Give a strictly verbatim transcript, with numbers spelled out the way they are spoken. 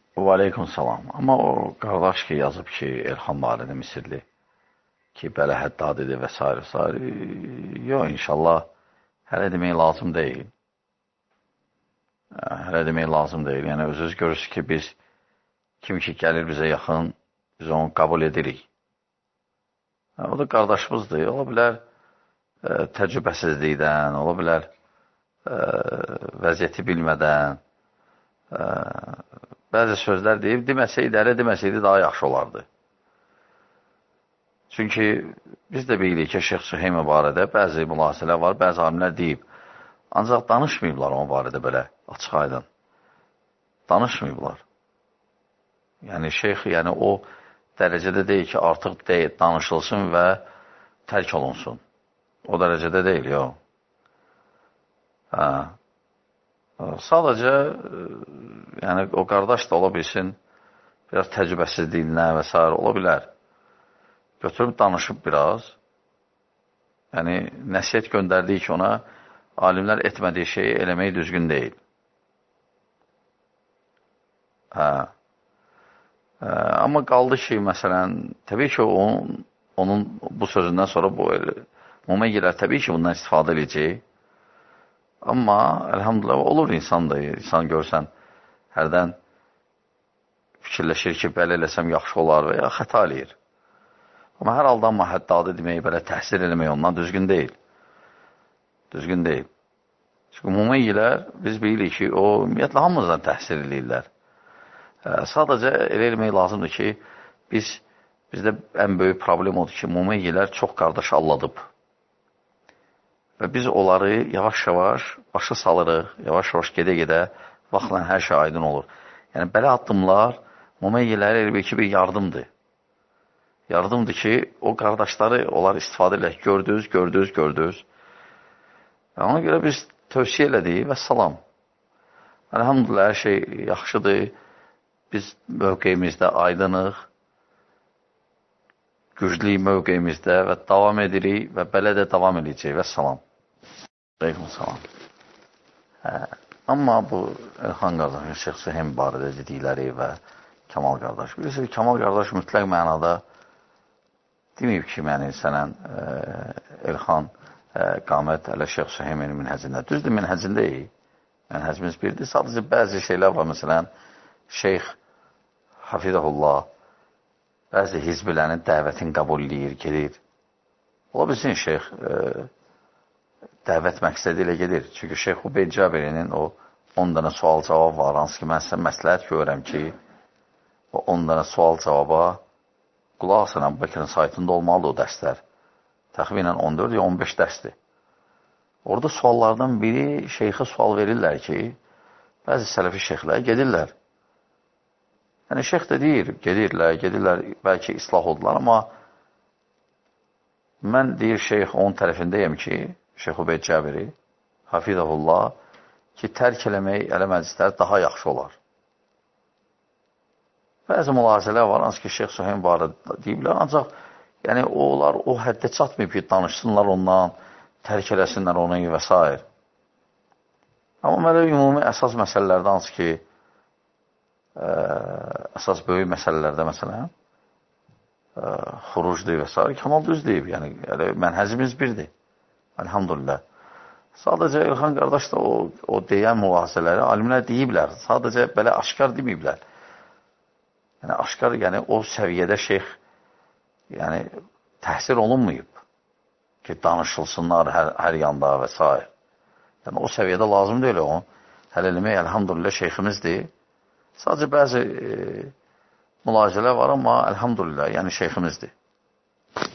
Və aleykum salam. Amma o qardaş ki, yazıb ki, Elxan barədə Misirli ki, belə həddadidir və s. və s. Yox, inşallah hələ demək lazım deyil. Hələ demək lazım deyil. Yəni, özünüz görürsünüz ki, biz kim ki gəlir bizə yaxın, biz onu qəbul edirik. O da qardaşımızdır. Ola bilər ə, təcrübəsizlikdən, ola bilər ə, vəziyyəti bilmədən, ə, bəzi sözlər deyib, deməsəydi, hələ deməsəydi daha yaxşı olardı. Çünki biz də bilirik ki, Şeyx Süheymə barədə bəzi mülasələr var, bəzi alimlər deyib. Ancaq danışmayıblar onun barədə belə açıq aydın. Danışmayıblar. Yəni, şeyx, yəni o dərəcədə deyil ki, artıq deyil, danışılsın və tərk olunsun. O dərəcədə deyil, yox. Hə. Sadəcə, yəni, o qardaş da ola bilsin, biraz təcrübəsizliyinə və s. ola bilər. Götürüb danışıb biraz, yəni, nəsiyyət göndərdiyi ki, ona alimlər etmədiyi şeyi eləmək düzgün deyil. Hə. Hə. Amma qaldı ki, məsələn, təbii ki, onun, onun bu sözündən sonra bu müməyyilər təbii ki, bundan istifadə edəcək. Amma, əlhamdülillah, olur insandır. İnsan görsən, hərdən fikirləşir ki, belə eləsəm yaxşı olar və ya xəta eləyir. Amma hər aldanma həddadı demək, belə təhsil eləmək ondan düzgün deyil. Düzgün deyil. Çünki müməyyilər, biz bilirik ki, o, ümumiyyətlə, hamımızdan təhsil eləyirlər. Sadəcə elə eləmək lazımdır ki, biz, bizdə ən böyük problem odur ki, müməyyilər çox qardaş alladıb. Və biz onları yavaş-yavaş başa salırıq, yavaş-yavaş gedə-gedə vaxtla hər şey aydın olur. Yəni, belə addımlar müməyyələri elə bir ki, bir yardımdır. Yardımdır ki, o qardaşları onlar istifadə edək. Gördünüz, gördünüz, gördünüz. Ona görə biz tövsiyə elədik və salam. Əlhamdülillah, hər şey yaxşıdır. Biz mövqeyimizdə aydınıq, güclük mövqeyimizdə və davam edirik və belə də davam edəcək və salam. Aleyküm salam. Hə. Amma bu Elxan qardaşın Şeyx Süheym barədə dedikləri və Kamal qardaş. Bilirsiniz, Kamal qardaş mütləq mənada deməyib ki, məni sənən e, Elxan e, qamət ələ Şeyx Süheymin minhəcində. Düzdür, minhəcindəyik. Minhəcimiz birdir. Sadəcə bəzi şeylər var, məsələn, Şeyx Hafizəhullah bəzi hizbilərin dəvətini qəbul edir, gedir. Ola bilsin, Şeyx e, dəvət məqsədi ilə gedir. Çünki Şeyx Ubeyd Cabirinin o on dənə sual-cavab var, hansı ki, mən sizə məsləhət görürəm ki, o on dənə sual-cavaba qulaq asın, Əbu Bəkirin saytında olmalıdır o dərslər. Təxminən on dörd ya on beş dərsdir. Orada suallardan biri şeyxə sual verirlər ki, bəzi sələfi şeyxlər gedirlər. Yəni, şeyx də deyir, gedirlər, gedirlər, bəlkə islah oldular, amma mən deyir, şeyx onun tərəfindəyəm ki, Şeyx Ubeyd Cabiri, Hafizəhullah, ki, tərk eləmək ələ məclisləri daha yaxşı olar. Bəzi mülahizələr var, hansı ki, Şeyx Süheym barədə deyiblər, ancaq yəni, onlar o həddə çatmayıb ki, danışsınlar ondan, tərk eləsinlər onu və s. Amma mələ ümumi əsas məsələlərdə, hansı ki, ə, əsas böyük məsələlərdə, məsələn, ə, xurucdur və s. Kamal düz deyib, yəni, yəni mənhəzimiz birdir. Əlhamdülillah. Sadəcə Elxan qardaş da o, o deyən mülasələri alimlər deyiblər. Sadəcə belə aşkar deməyiblər. Yəni, aşkar, yəni o səviyyədə şeyx yəni, təhsil olunmayıb ki, danışılsınlar hər, hər yanda və s. Yəni, o səviyyədə lazım deyil o. Hələ eləmək, əlhamdülillah, şeyximizdir. Sadəcə bəzi e, mülahizələr var, amma əlhamdülillah, yəni şeyximizdir.